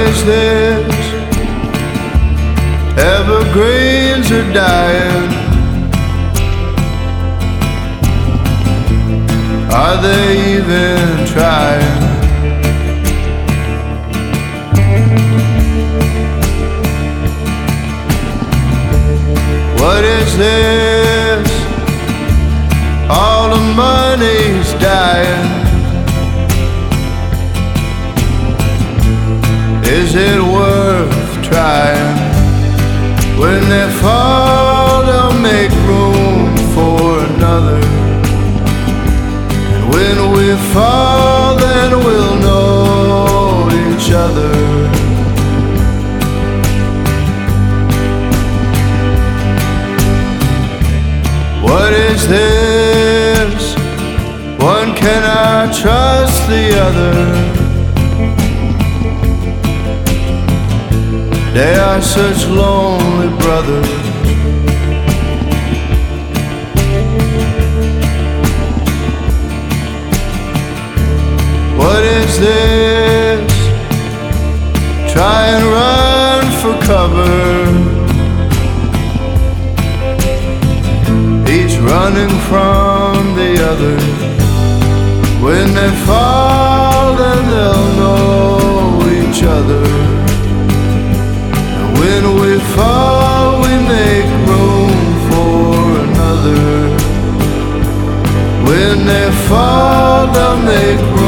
is this? Evergreens are dying. Are they even trying? What is this? All the money's dying. Is it worth trying? When they fall, they'll make room for another. And when we fall, then we'll know each other. What is this? One cannot trust the other. They are such lonely brothers. What is this? Try and run for cover. Each running from the other. When they fall, then they'll know each other. When we fall, we make room for another. When they fall, they'll make room